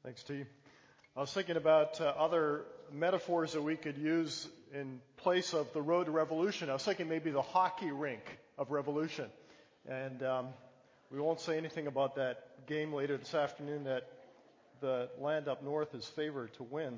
Thanks, T. I was thinking about other metaphors that we could use in place of the road to revolution. I was thinking maybe the hockey rink of revolution. And we won't say anything about that game later this afternoon that the land up north is favored to win.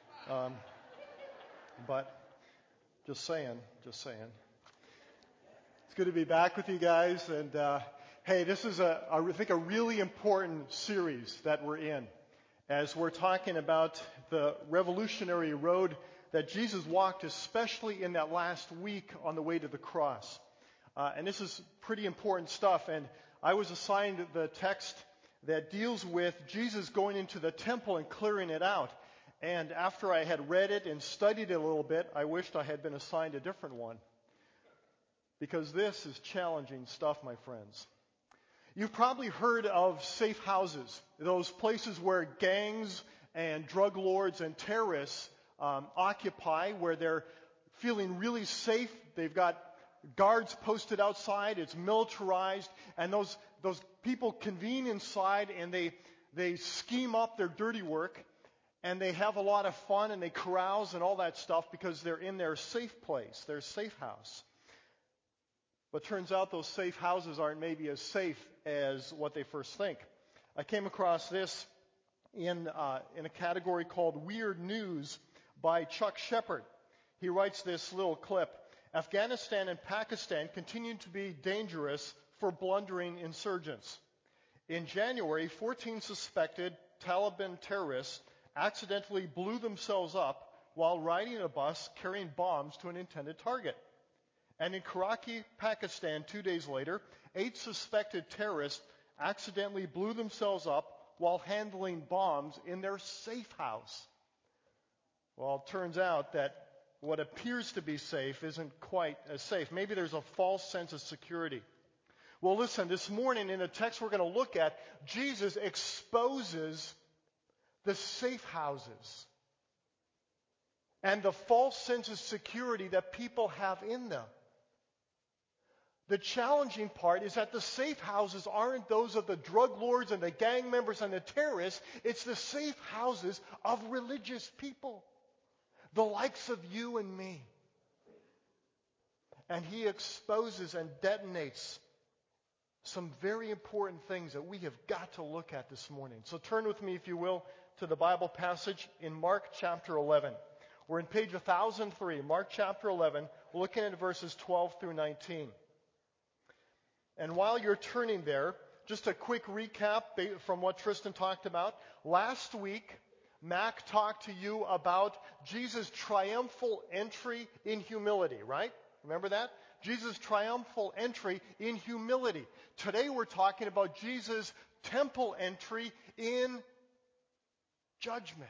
But just saying. It's good to be back with you guys. And hey, this is, I think, a really important series that we're in, as we're talking about the revolutionary road that Jesus walked, especially in that last week on the way to the cross. And this is pretty important stuff. And I was assigned the text that deals with Jesus going into the temple and clearing it out. And after I had read it and studied it a little bit, I wished I had been assigned a different one. Because this is challenging stuff, my friends. You've probably heard of safe houses, those places where gangs and drug lords and terrorists occupy, where they're feeling really safe. They've got guards posted outside. It's militarized, and those people convene inside and they scheme up their dirty work, and they have a lot of fun and they carouse and all that stuff because they're in their safe place, their safe house. But turns out those safe houses aren't maybe as safe as what they first think. I came across this in a category called Weird News by Chuck Shepard. He writes this little clip. Afghanistan and Pakistan continue to be dangerous for blundering insurgents. In January, 14 suspected Taliban terrorists accidentally blew themselves up while riding a bus carrying bombs to an intended target. And in Karachi, Pakistan, 2 days later, 8 suspected terrorists accidentally blew themselves up while handling bombs in their safe house. Well, it turns out that what appears to be safe isn't quite as safe. Maybe there's a false sense of security. Well, listen, this morning in the text we're going to look at, Jesus exposes the safe houses and the false sense of security that people have in them. The challenging part is that the safe houses aren't those of the drug lords and the gang members and the terrorists. It's the safe houses of religious people, the likes of you and me. And he exposes and detonates some very important things that we have got to look at this morning. So turn with me, if you will, to the Bible passage in Mark chapter 11. We're in page 1003, Mark chapter 11, looking at verses 12 through 19. And while you're turning there, just a quick recap from what Tristan talked about. Last week, Mac talked to you about Jesus' triumphal entry in humility, right? Remember that? Jesus' triumphal entry in humility. Today we're talking about Jesus' temple entry in judgment.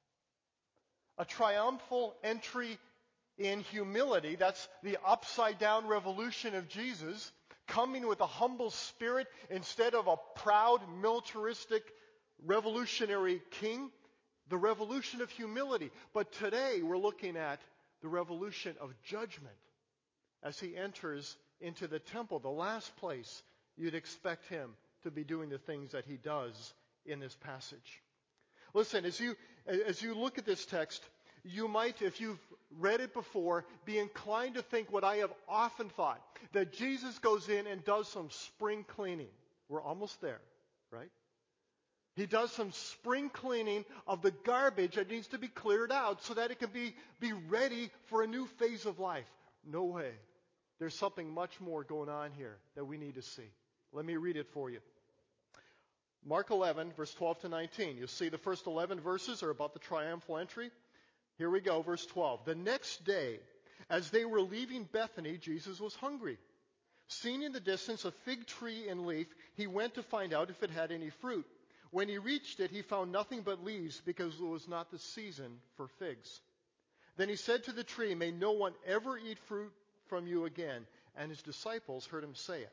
A triumphal entry in humility, that's the upside down revolution of Jesus, coming with a humble spirit instead of a proud, militaristic, revolutionary king. The revolution of humility. But today we're looking at the revolution of judgment as he enters into the temple, the last place you'd expect him to be doing the things that he does in this passage. Listen, as you look at this text, you might, if you've read it before, be inclined to think what I have often thought, that Jesus goes in and does some spring cleaning. We're almost there, right? He does some spring cleaning of the garbage that needs to be cleared out so that it can be ready for a new phase of life. No way. There's something much more going on here that we need to see. Let me read it for you. Mark 11, verse 12 to 19. You'll see the first 11 verses are about the triumphal entry. Here we go, verse 12. The next day, as they were leaving Bethany, Jesus was hungry. Seeing in the distance a fig tree in leaf, he went to find out if it had any fruit. When he reached it, he found nothing but leaves because it was not the season for figs. Then he said to the tree, "May no one ever eat fruit from you again." And his disciples heard him say it.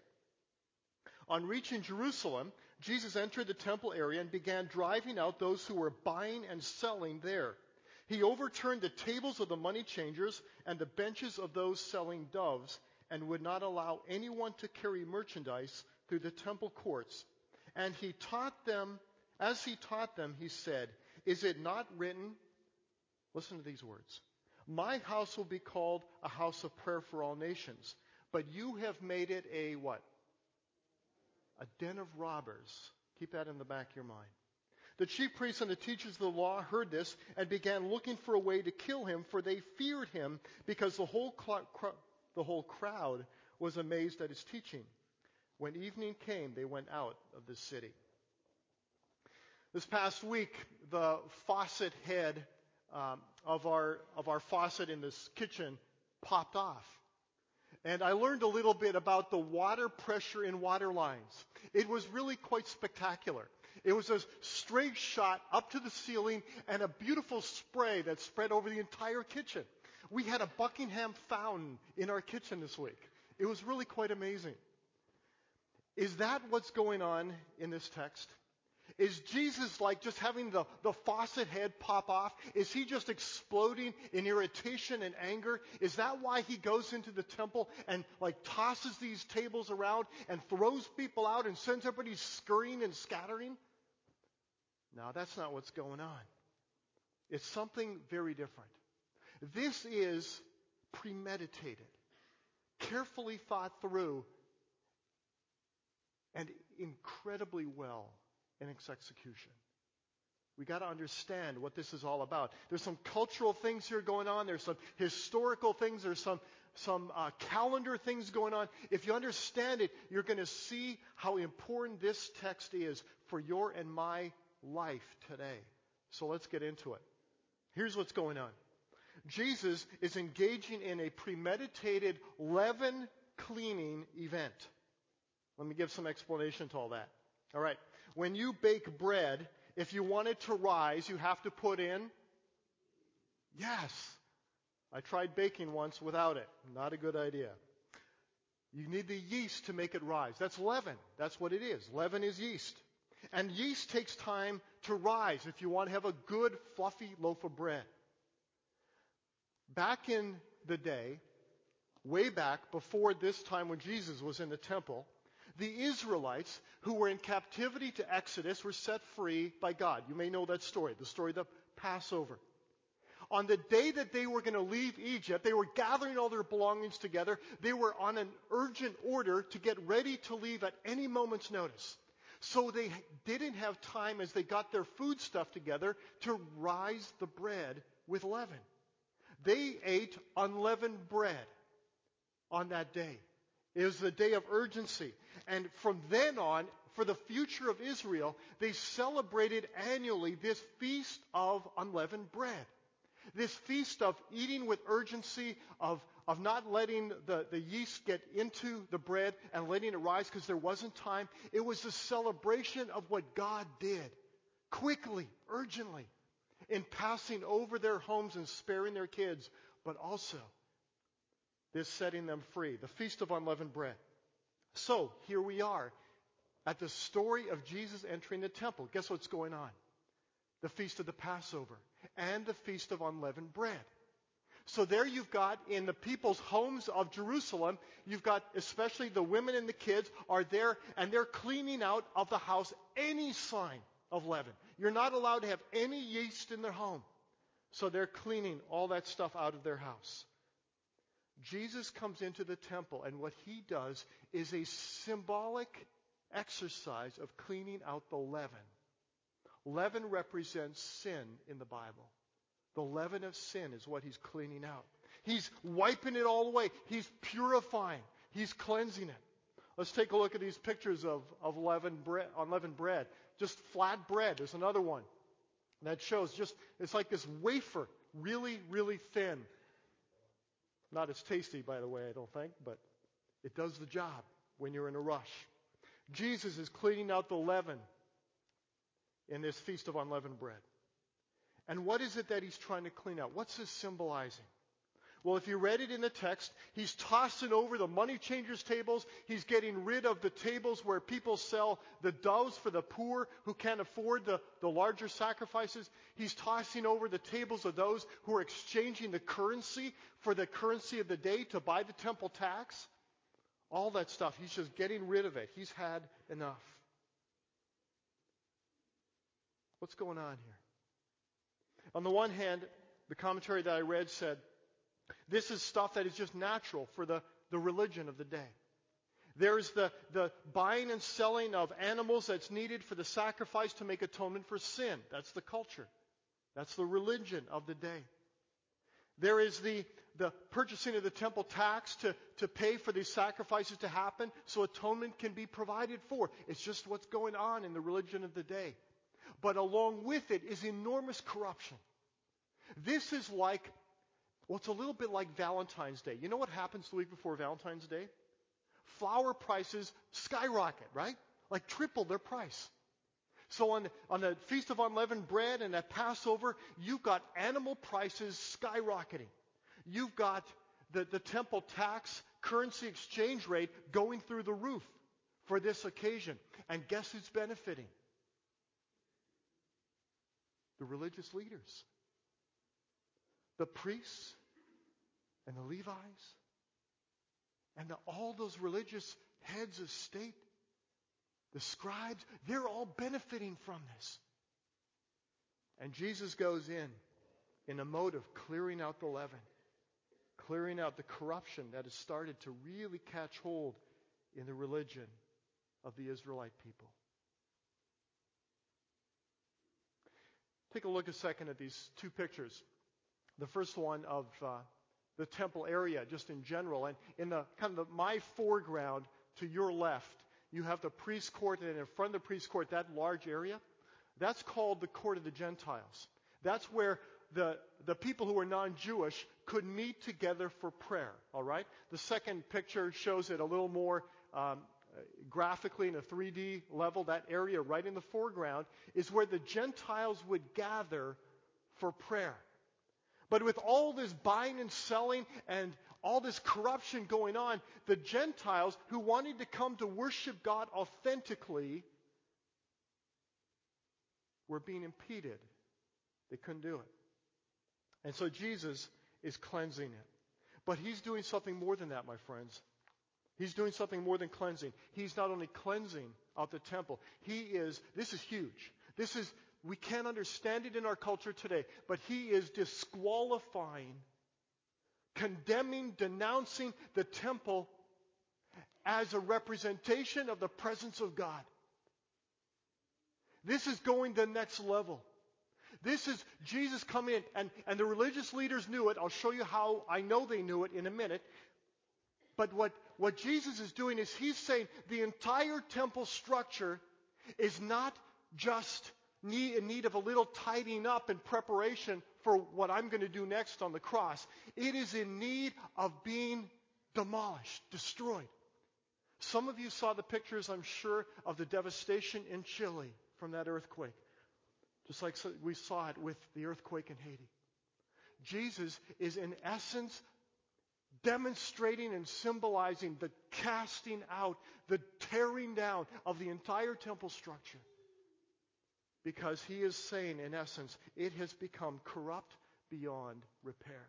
On reaching Jerusalem, Jesus entered the temple area and began driving out those who were buying and selling there. He overturned the tables of the money changers and the benches of those selling doves and would not allow anyone to carry merchandise through the temple courts. And he taught them As he taught them, he said, "Is it not written," listen to these words, "My house will be called a house of prayer for all nations, but you have made it a" what? "A den of robbers." Keep that in the back of your mind. The chief priests and the teachers of the law heard this and began looking for a way to kill him, for they feared him because the whole crowd was amazed at his teaching. When evening came, they went out of the city. This past week, the faucet head of our faucet in this kitchen popped off. And I learned a little bit about the water pressure in water lines. It was really quite spectacular. It was a straight shot up to the ceiling and a beautiful spray that spread over the entire kitchen. We had a Buckingham fountain in our kitchen this week. It was really quite amazing. Is that what's going on in this text? Is Jesus like just having the faucet head pop off? Is he just exploding in irritation and anger? Is that why he goes into the temple and like tosses these tables around and throws people out and sends everybody scurrying and scattering? No, that's not what's going on. It's something very different. This is premeditated, carefully thought through, and incredibly well in its execution. We got to understand what this is all about. There's some cultural things here going on. There's some historical things. There's some calendar things going on. If you understand it, you're going to see how important this text is for your and my life today. So let's get into it. Here's what's going on. Jesus is engaging in a premeditated leaven cleaning event. Let me give some explanation to all that. All right. When you bake bread, if you want it to rise, you have to put in? Yes. I tried baking once without it. Not a good idea. You need the yeast to make it rise. That's leaven. That's what it is. Leaven is yeast. And yeast takes time to rise if you want to have a good, fluffy loaf of bread. Back in the day, way back before this time when Jesus was in the temple, the Israelites who were in captivity to Exodus were set free by God. You may know that story, the story of the Passover. On the day that they were going to leave Egypt, they were gathering all their belongings together. They were on an urgent order to get ready to leave at any moment's notice. So they didn't have time as they got their food stuff together to rise the bread with leaven. They ate unleavened bread on that day. It was the day of urgency. And from then on, for the future of Israel, they celebrated annually this feast of unleavened bread. This feast of eating with urgency, of not letting the yeast get into the bread and letting it rise because there wasn't time. It was a celebration of what God did, quickly, urgently, in passing over their homes and sparing their kids, but also this setting them free, the Feast of Unleavened Bread. So, here we are at the story of Jesus entering the temple. Guess what's going on? The Feast of the Passover and the Feast of Unleavened Bread. So there you've got in the people's homes of Jerusalem, you've got especially the women and the kids are there, and they're cleaning out of the house any sign of leaven. You're not allowed to have any yeast in their home. So they're cleaning all that stuff out of their house. Jesus comes into the temple, and what he does is a symbolic exercise of cleaning out the leaven. Leaven represents sin in the Bible. The leaven of sin is what he's cleaning out. He's wiping it all away. He's purifying. He's cleansing it. Let's take a look at these pictures of unleavened bread. Just flat bread. There's another one that shows it's like this wafer, really, really thin. Not as tasty, by the way, I don't think, but it does the job when you're in a rush. Jesus is cleaning out the leaven in this Feast of Unleavened Bread. And what is it that he's trying to clean out? What's this symbolizing? Well, if you read it in the text, he's tossing over the money changers' tables. He's getting rid of the tables where people sell the doves for the poor who can't afford the larger sacrifices. He's tossing over the tables of those who are exchanging the currency for the currency of the day to buy the temple tax. All that stuff. He's just getting rid of it. He's had enough. What's going on here? On the one hand, the commentary that I read said, this is stuff that is just natural for the religion of the day. There's the buying and selling of animals that's needed for the sacrifice to make atonement for sin. That's the culture. That's the religion of the day. There is the purchasing of the temple tax to pay for these sacrifices to happen so atonement can be provided for. It's just what's going on in the religion of the day. But along with it is enormous corruption. This is like, well, it's a little bit like Valentine's Day. You know what happens the week before Valentine's Day? Flower prices skyrocket, right? Like triple their price. So on the Feast of Unleavened Bread and at Passover, you've got animal prices skyrocketing. You've got the temple tax currency exchange rate going through the roof for this occasion. And guess who's benefiting? The religious leaders. The priests and the Levites and all those religious heads of state, the scribes, they're all benefiting from this. And Jesus goes in a mode of clearing out the leaven, clearing out the corruption that has started to really catch hold in the religion of the Israelite people. Take a look a second at these two pictures. The first one of the temple area, just in general, and in the kind of my foreground to your left, you have the priest court, and in front of the priest court, that large area, that's called the court of the Gentiles. That's where the people who are non-Jewish could meet together for prayer. All right. The second picture shows it a little more graphically in a 3D level. That area right in the foreground is where the Gentiles would gather for prayer. But with all this buying and selling and all this corruption going on, the Gentiles who wanted to come to worship God authentically were being impeded. They couldn't do it. And so Jesus is cleansing it. But he's doing something more than that, my friends. He's doing something more than cleansing. He's not only cleansing out the temple. This is huge. We can't understand it in our culture today, but he is disqualifying, condemning, denouncing the temple as a representation of the presence of God. This is going the next level. This is Jesus coming in, and the religious leaders knew it. I'll show you how I know they knew it in a minute. But what Jesus is doing is he's saying the entire temple structure is not just in need of a little tidying up in preparation for what I'm going to do next on the cross. It is in need of being demolished, destroyed. Some of you saw the pictures, I'm sure, of the devastation in Chile from that earthquake. Just like we saw it with the earthquake in Haiti. Jesus is in essence demonstrating and symbolizing the casting out, the tearing down of the entire temple structure. Because he is saying, in essence, it has become corrupt beyond repair.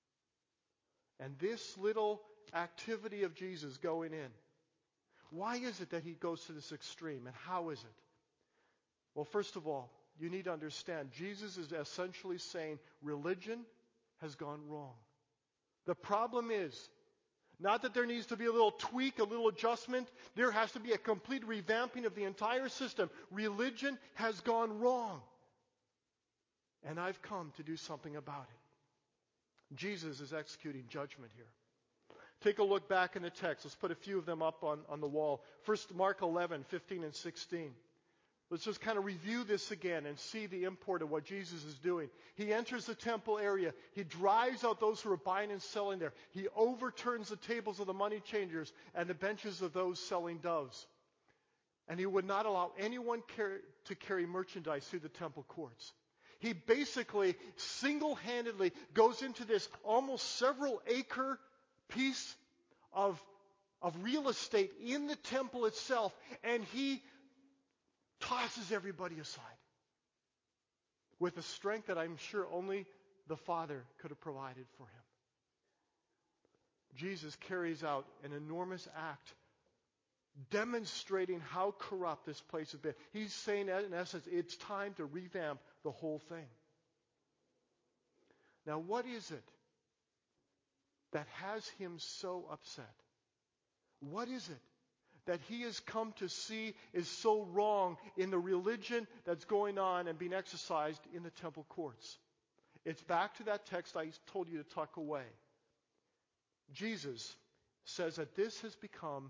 And this little activity of Jesus going in, why is it that he goes to this extreme, and how is it? Well, first of all, you need to understand, Jesus is essentially saying religion has gone wrong. The problem is, not that there needs to be a little tweak, a little adjustment. There has to be a complete revamping of the entire system. Religion has gone wrong. And I've come to do something about it. Jesus is executing judgment here. Take a look back in the text. Let's put a few of them up on the wall. First, Mark 11, 15 and 16. Let's just kind of review this again and see the import of what Jesus is doing. He enters the temple area. He drives out those who are buying and selling there. He overturns the tables of the money changers and the benches of those selling doves. And he would not allow anyone to carry merchandise through the temple courts. He basically single-handedly goes into this almost several acre piece of real estate in the temple itself, and he tosses everybody aside with a strength that I'm sure only the Father could have provided for him. Jesus carries out an enormous act demonstrating how corrupt this place has been. He's saying, in essence, it's time to revamp the whole thing. Now, what is it that has him so upset? What is it that he has come to see is so wrong in the religion that's going on and being exercised in the temple courts? It's back to that text I told you to tuck away. Jesus says that this has become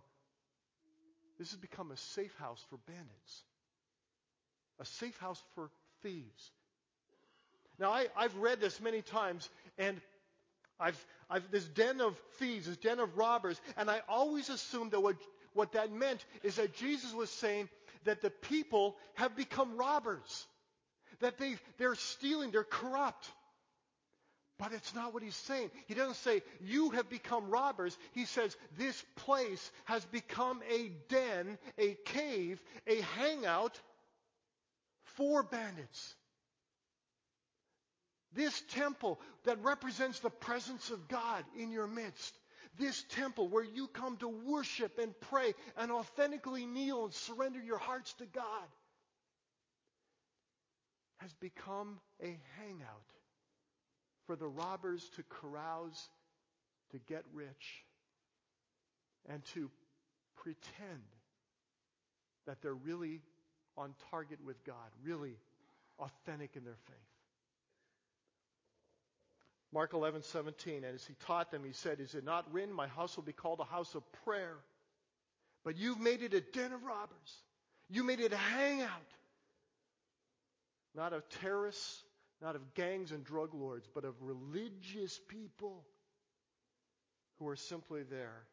a safe house for bandits, a safe house for thieves. Now, I've read this many times, and I've this den of thieves, this den of robbers, and I always assumed that what that meant is that Jesus was saying that the people have become robbers, that they're stealing, they're corrupt. But it's not what he's saying. He doesn't say, you have become robbers. He says, this place has become a den, a cave, a hangout for bandits. This temple that represents the presence of God in your midst, this temple where you come to worship and pray and authentically kneel and surrender your hearts to God, has become a hangout for the robbers to carouse, to get rich, and to pretend that they're really on target with God, really authentic in their faith. Mark 11:17, and as he taught them, he said, is it not written, my house will be called a house of prayer, but you've made it a den of robbers. You made it a hangout, not of terrorists, not of gangs and drug lords, but of religious people who are simply there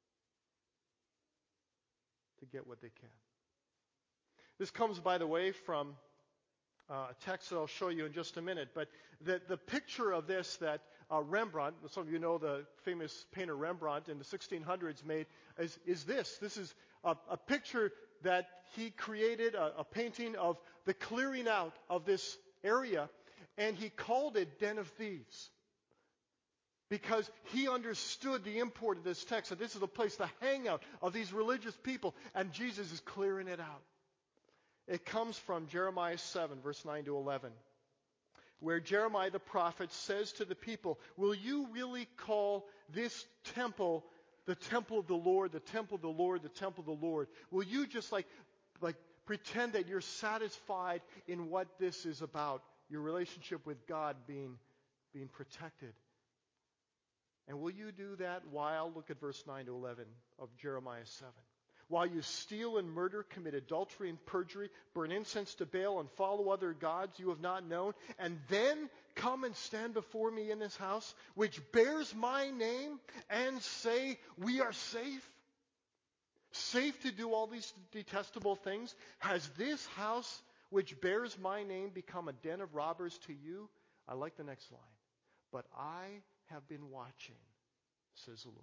to get what they can. This comes, by the way, from a text that I'll show you in just a minute. But the picture of this that Rembrandt, some of you know the famous painter Rembrandt in the 1600s made, is this. This is a picture that he created, a painting of the clearing out of this area. And he called it Den of Thieves because he understood the import of this text. That this is a place, the hangout of these religious people, and Jesus is clearing it out. It comes from Jeremiah 7, verse 9 to 11, where Jeremiah the prophet says to the people, will you really call this temple the temple of the Lord, the temple of the Lord, the temple of the Lord? Will you just like pretend that you're satisfied in what this is about? Your relationship with God being protected. And will you do that while, look at verse 9 to 11 of Jeremiah 7. While you steal and murder, commit adultery and perjury, burn incense to Baal and follow other gods you have not known, and then come and stand before me in this house, which bears my name, and say, we are safe? Safe to do all these detestable things? Has this house which bears my name become a den of robbers to you? I like the next line. But I have been watching, says the Lord.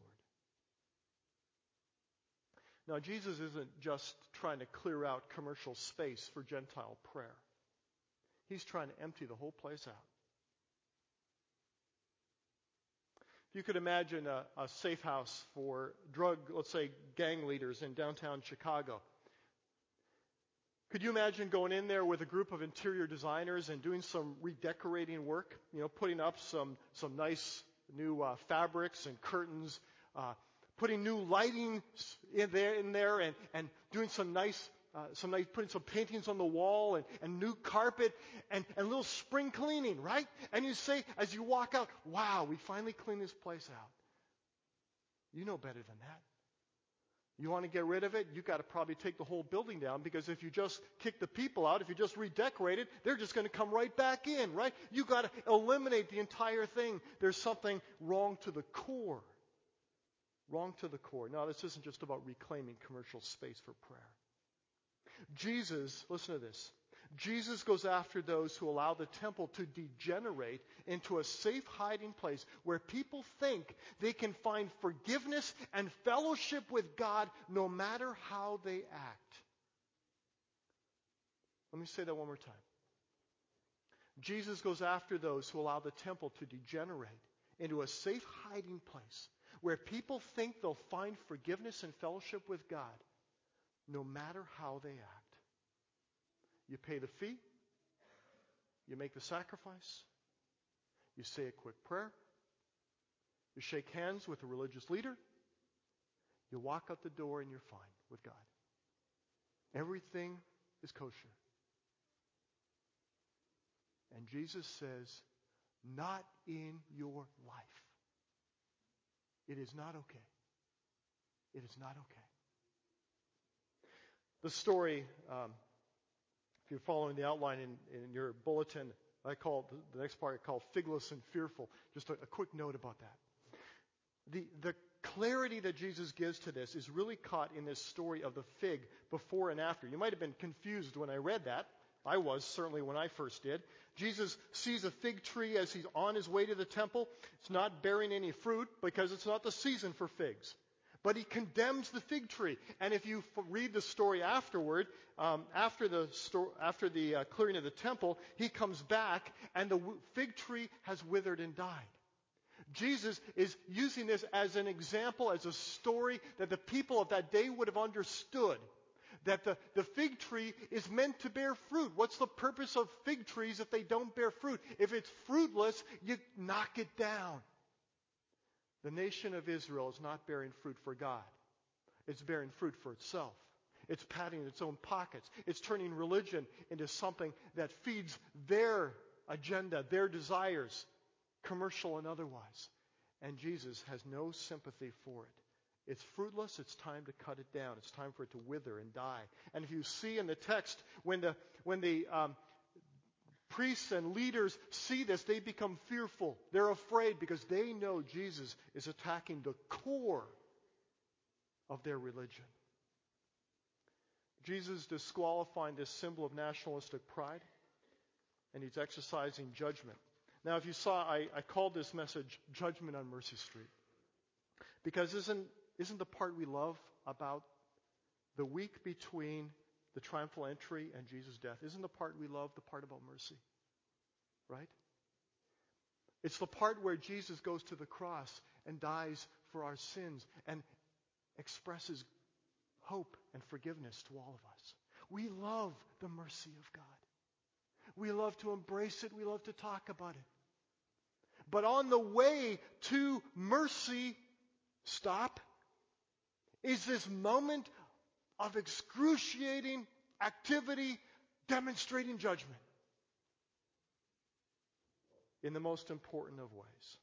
Now, Jesus isn't just trying to clear out commercial space for Gentile prayer. He's trying to empty the whole place out. If you could imagine a safe house for let's say, gang leaders in downtown Chicago. Could you imagine going in there with a group of interior designers and doing some redecorating work? Putting up some nice new fabrics and curtains, putting new lighting in there, and doing some nice, putting some paintings on the wall and new carpet and a little spring cleaning, right? And you say, as you walk out, wow, we finally cleaned this place out. You know better than that. You want to get rid of it, you've got to probably take the whole building down, because if you just kick the people out, if you just redecorate it, they're just going to come right back in, right? You've got to eliminate the entire thing. There's something wrong to the core. Wrong to the core. Now, this isn't just about reclaiming commercial space for prayer. Jesus, listen to this. Jesus goes after those who allow the temple to degenerate into a safe hiding place where people think they can find forgiveness and fellowship with God no matter how they act. Let me say that one more time. Jesus goes after those who allow the temple to degenerate into a safe hiding place where people think they'll find forgiveness and fellowship with God no matter how they act. You pay the fee. You make the sacrifice. You say a quick prayer. You shake hands with a religious leader. You walk out the door and you're fine with God. Everything is kosher. And Jesus says, not in your life. It is not okay. It is not okay. The story, if you're following the outline in your bulletin, I call the next part called Figless and Fearful. Just a quick note about that. The clarity that Jesus gives to this is really caught in this story of the fig before and after. You might have been confused when I read that. I was, certainly when I first did. Jesus sees a fig tree as he's on his way to the temple. It's not bearing any fruit because it's not the season for figs. But he condemns the fig tree. And if you read the story afterward, after the clearing of the temple, he comes back and the fig tree has withered and died. Jesus is using this as an example, as a story that the people of that day would have understood. That the fig tree is meant to bear fruit. What's the purpose of fig trees if they don't bear fruit? If it's fruitless, you knock it down. The nation of Israel is not bearing fruit for God. It's bearing fruit for itself. It's patting its own pockets. It's turning religion into something that feeds their agenda, their desires, commercial and otherwise. And Jesus has no sympathy for it. It's fruitless. It's time to cut it down. It's time for it to wither and die. And if you see in the text, when the priests and leaders see this, they become fearful. They're afraid because they know Jesus is attacking the core of their religion. Jesus is disqualifying this symbol of nationalistic pride, and he's exercising judgment. Now, if you saw, I called this message Judgment on Mercy Street. Because isn't the part we love about the week between the triumphal entry and Jesus' death, isn't the part we love the part about mercy? Right? It's the part where Jesus goes to the cross and dies for our sins and expresses hope and forgiveness to all of us. We love the mercy of God. We love to embrace it. We love to talk about it. But on the way to mercy, stop, is this moment of excruciating activity demonstrating judgment in the most important of ways.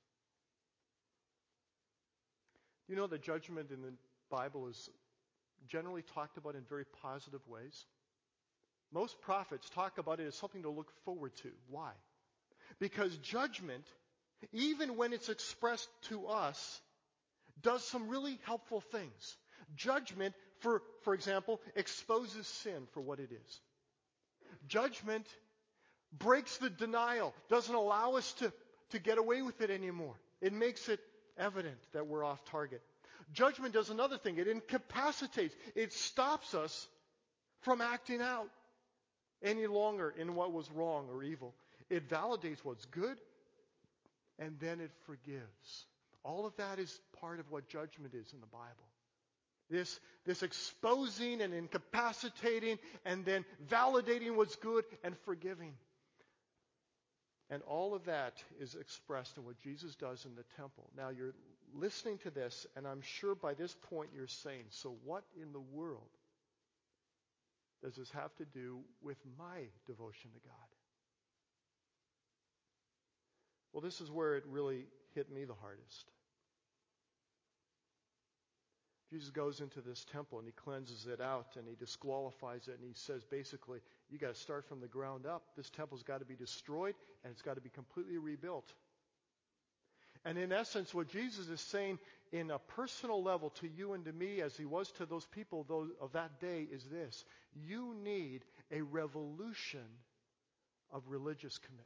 You know that judgment in the Bible is generally talked about in very positive ways. Most prophets talk about it as something to look forward to. Why? Because judgment, even when it's expressed to us, does some really helpful things. Judgment, for example, exposes sin for what it is. Judgment breaks the denial, doesn't allow us to get away with it anymore. It makes it evident that we're off target. Judgment does another thing. It incapacitates. It stops us from acting out any longer in what was wrong or evil. It validates what's good, and then it forgives. All of that is part of what judgment is in the Bible. This exposing and incapacitating and then validating what's good and forgiving. And all of that is expressed in what Jesus does in the temple. Now you're listening to this, and I'm sure by this point you're saying, so what in the world does this have to do with my devotion to God? Well, this is where it really hit me the hardest. Jesus goes into this temple and he cleanses it out and he disqualifies it and he says basically, you got to start from the ground up. This temple's got to be destroyed and it's got to be completely rebuilt. And in essence, what Jesus is saying in a personal level to you and to me, as he was to those people of that day, is this: you need a revolution of religious commitment.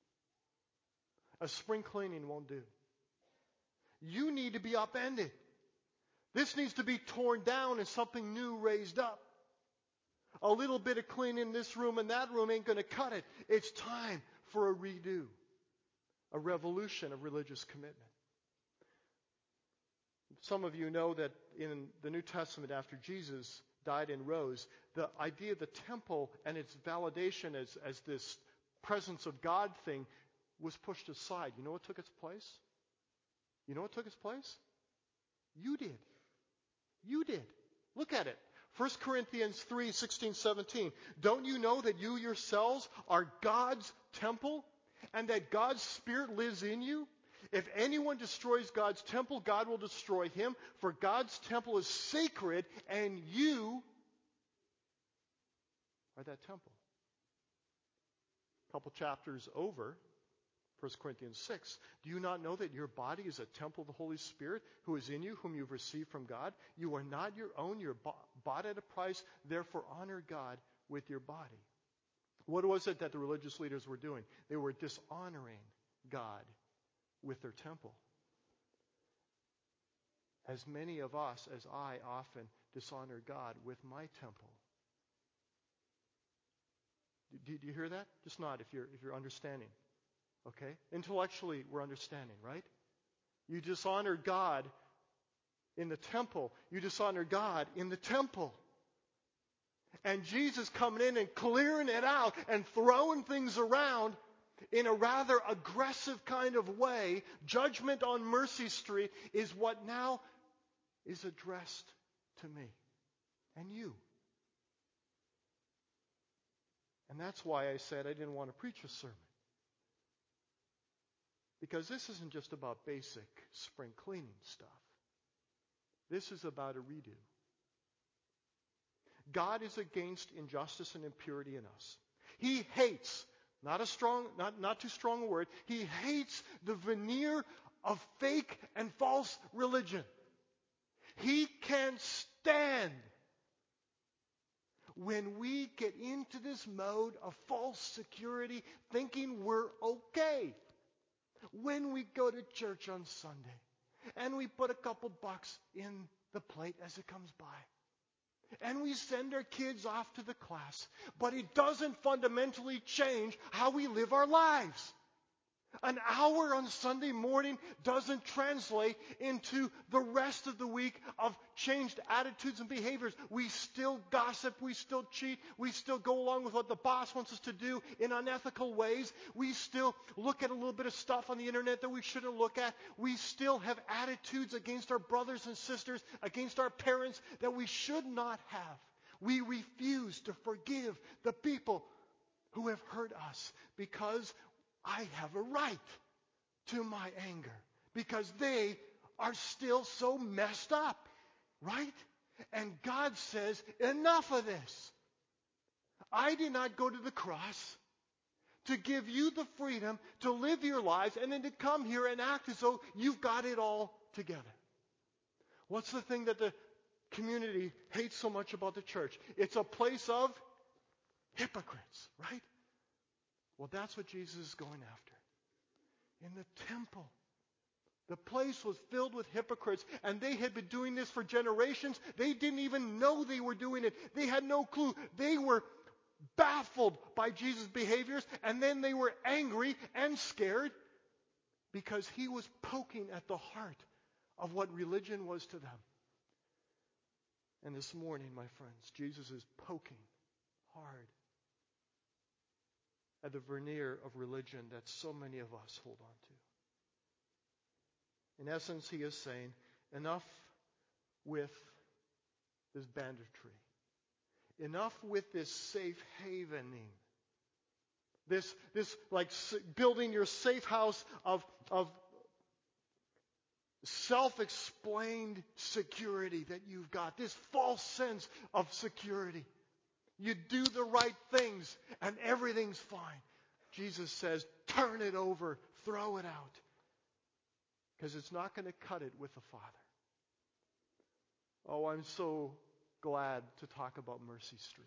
A spring cleaning won't do. You need to be upended. This needs to be torn down and something new raised up. A little bit of cleaning this room and that room ain't going to cut it. It's time for a redo, a revolution of religious commitment. Some of you know that in the New Testament, after Jesus died and rose, the idea of the temple and its validation as this presence of God thing was pushed aside. You know what took its place? You know what took its place? You did. You did. Look at it. 1 Corinthians 3, 16, 17. Don't you know that you yourselves are God's temple and that God's Spirit lives in you? If anyone destroys God's temple, God will destroy him, for God's temple is sacred and you are that temple. A couple chapters over, 1 Corinthians 6. Do you not know that your body is a temple of the Holy Spirit who is in you, whom you've received from God? You are not your own. You're bought at a price. Therefore, honor God with your body. What was it that the religious leaders were doing? They were dishonoring God with their temple. As many of us, as I, often dishonor God with my temple. Do you hear that? Just nod if you're understanding. Okay? Intellectually, we're understanding, right? You dishonor God in the temple. You dishonor God in the temple. And Jesus coming in and clearing it out and throwing things around in a rather aggressive kind of way. Judgment on Mercy Street is what now is addressed to me and you. And that's why I said I didn't want to preach a sermon. Because this isn't just about basic spring cleaning stuff. This is about a redo. God is against injustice and impurity in us. He hates, not too strong a word, he hates the veneer of fake and false religion. He can't stand when we get into this mode of false security, thinking we're okay. When we go to church on Sunday and we put a couple bucks in the plate as it comes by. And we send our kids off to the class. But it doesn't fundamentally change how we live our lives. An hour on Sunday morning doesn't translate into the rest of the week of changed attitudes and behaviors. We still gossip. We still cheat. We still go along with what the boss wants us to do in unethical ways. We still look at a little bit of stuff on the internet that we shouldn't look at. We still have attitudes against our brothers and sisters, against our parents that we should not have. We refuse to forgive the people who have hurt us because I have a right to my anger because they are still so messed up, right? And God says, enough of this. I did not go to the cross to give you the freedom to live your lives and then to come here and act as though you've got it all together. What's the thing that the community hates so much about the church? It's a place of hypocrites, right? Well, that's what Jesus is going after. In the temple. The place was filled with hypocrites, and they had been doing this for generations. They didn't even know they were doing it. They had no clue. They were baffled by Jesus' behaviors, and then they were angry and scared because he was poking at the heart of what religion was to them. And this morning, my friends, Jesus is poking hard at the veneer of religion that so many of us hold on to. In essence, he is saying, enough with this banditry. Enough with this safe havening. This like building your safe house of self-explained security that you've got. This false sense of security. You do the right things and everything's fine. Jesus says, turn it over, throw it out. Because it's not going to cut it with the Father. Oh, I'm so glad to talk about Mercy Street.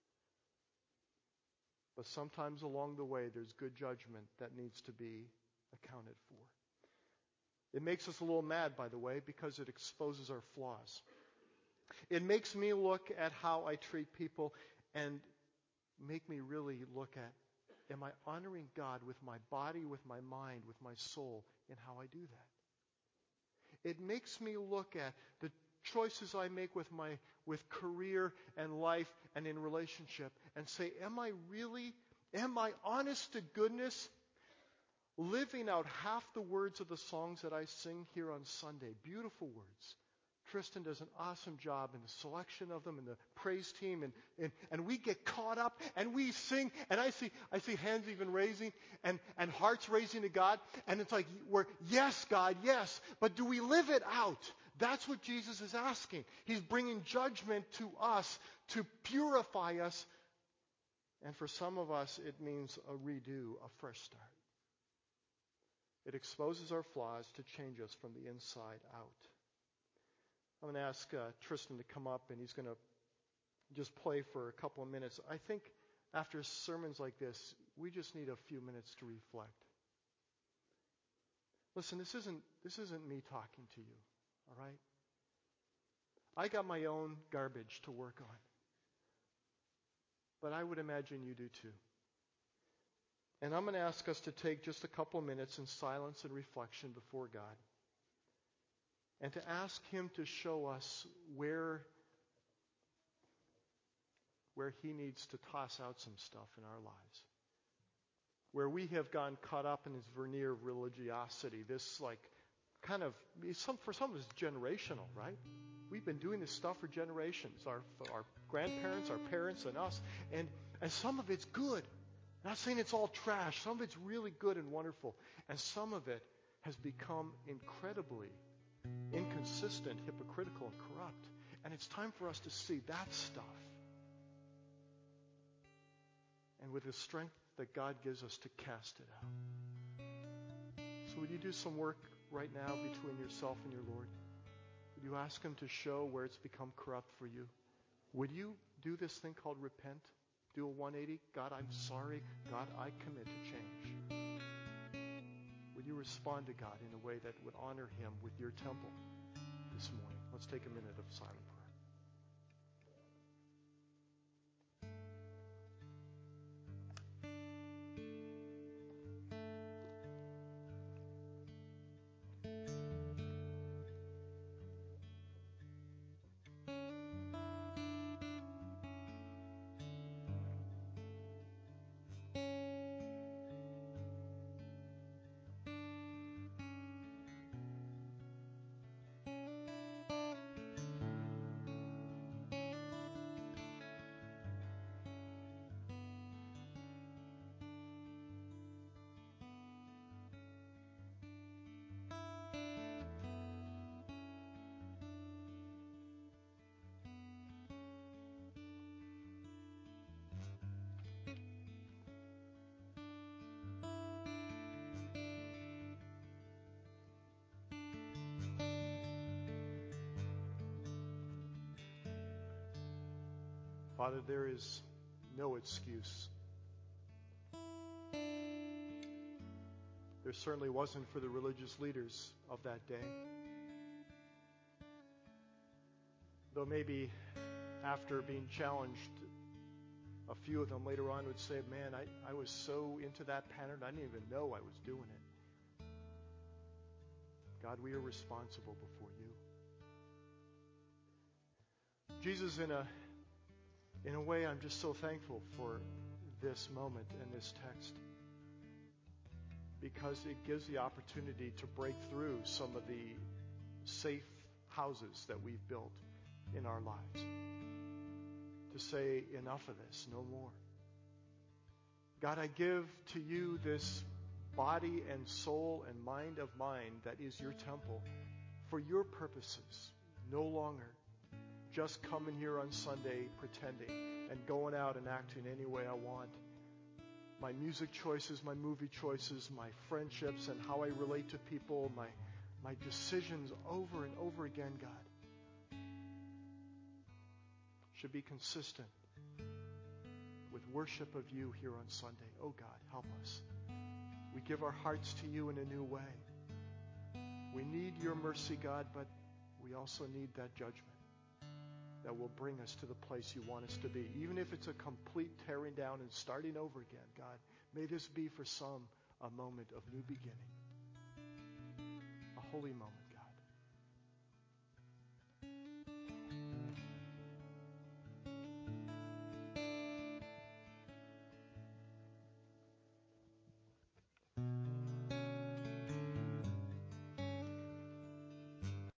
But sometimes along the way, there's good judgment that needs to be accounted for. It makes us a little mad, by the way, because it exposes our flaws. It makes me look at how I treat people and make me really look at, am I honoring God with my body, with my mind, with my soul, in how I do that? It makes me look at the choices I make with career and life and in relationship, and say, am I honest to goodness living out half the words of the songs that I sing here on Sunday? Beautiful words. Tristan does an awesome job in the selection of them and the praise team, and we get caught up and we sing, and I see hands even raising and hearts raising to God, and it's like yes, God, yes, but do we live it out? That's what Jesus is asking. He's bringing judgment to us to purify us, and for some of us it means a redo, a fresh start. It exposes our flaws to change us from the inside out. I'm going to ask Tristan to come up, and he's going to just play for a couple of minutes. I think after sermons like this, we just need a few minutes to reflect. Listen, this isn't me talking to you, all right? I got my own garbage to work on. But I would imagine you do too. And I'm going to ask us to take just a couple of minutes in silence and reflection before God, and to ask Him to show us where He needs to toss out some stuff in our lives. Where we have gone caught up in this veneer of religiosity, this for some of us generational, right? We've been doing this stuff for generations, our grandparents, our parents, and us, and some of it's good. I'm not saying it's all trash. Some of it's really good and wonderful, and some of it has become incredibly inconsistent, hypocritical, and corrupt. And it's time for us to see that stuff. And with the strength that God gives us to cast it out. So would you do some work right now between yourself and your Lord? Would you ask Him to show where it's become corrupt for you? Would you do this thing called repent? Do a 180? God, I'm sorry. God, I commit to change. Would you respond to God in a way that would honor Him with your temple this morning? Let's take a minute of silent prayer. Father, there is no excuse. There certainly wasn't for the religious leaders of that day. Though maybe after being challenged, a few of them later on would say, man, I was so into that pattern, I didn't even know I was doing it. God, we are responsible before you. Jesus, in a way, I'm just so thankful for this moment and this text, because it gives the opportunity to break through some of the safe houses that we've built in our lives. To say, enough of this, no more. God, I give to you this body and soul and mind of mine that is your temple for your purposes, no longer just coming here on Sunday pretending and going out and acting any way I want. My music choices, my movie choices, my friendships, and how I relate to people, my decisions over and over again, God, should be consistent with worship of you here on Sunday. Oh God, help us. We give our hearts to you in a new way. We need your mercy, God, but we also need that judgment that will bring us to the place you want us to be. Even if it's a complete tearing down and starting over again, God, may this be for some a moment of new beginning, a holy moment.